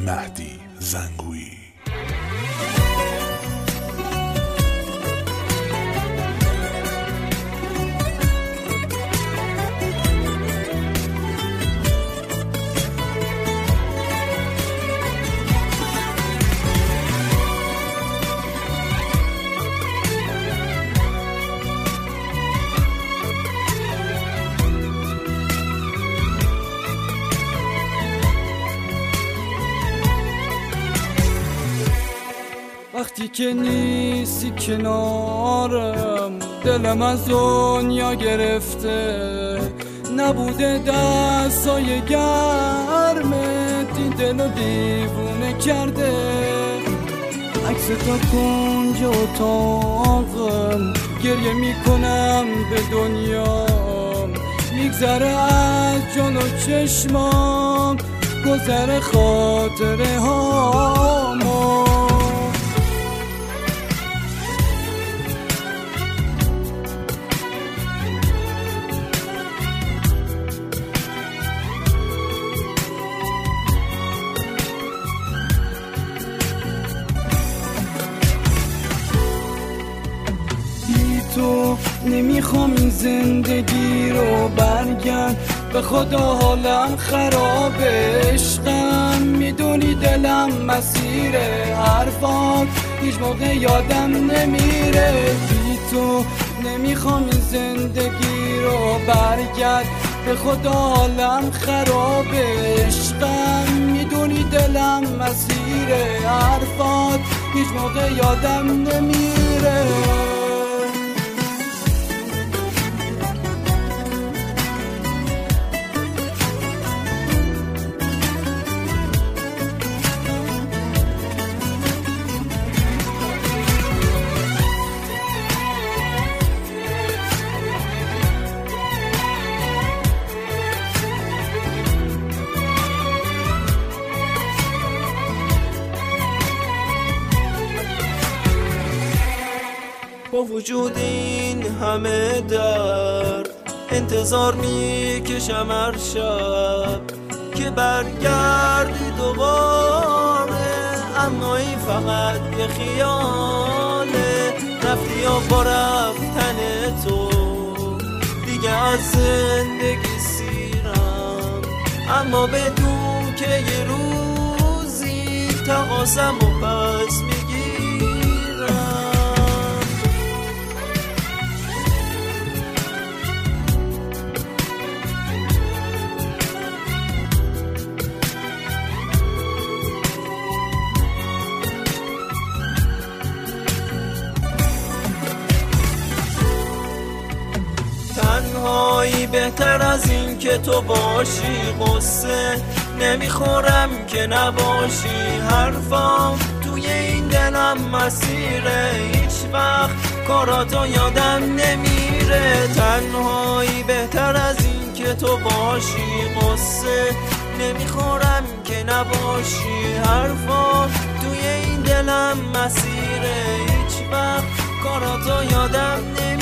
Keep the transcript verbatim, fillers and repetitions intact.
مهدی زنگویی. وقتی که نیستی کنارم دلم از دنیا گرفته، نبوده دستای گرمت این دلو دیوونه کرده. عکس تا کنج اتاقم گریه میکنم به دنیا، میگذره از جان و چشمام گذر خاطره هامو. تو نمیخوام این زندگی رو برگرد، به خدا حالم خرابه. عشقم میدونی دلم مسیر حرفات هیچ موقع یادم نمیره. بی تو نمیخوام این زندگی رو برگرد، به خدا حالم خرابه. عشقم میدونی دلم مسیر حرفات هیچ موقع یادم نمیره. با وجود این همه درد انتظار میکشم هر شب که برگردی دوباره، اما این فقط یه خیاله. رفتی و با رفتن تو دیگه از زندگی سیرم، اما بدون که یه روزی تقاضم و پس میگیرم. تنهایی بهتر از این که تو باشی، قصه نمیخورم که نباشی. حرفام توی این دلم مسیره، هیچ وقت کاراتو یادم نمیره. تنهایی بهتر از این که تو باشی، قصه نمیخورم که نباشی. حرفام توی این دلم مسیره، هیچ وقت کاراتو یادم نمیره.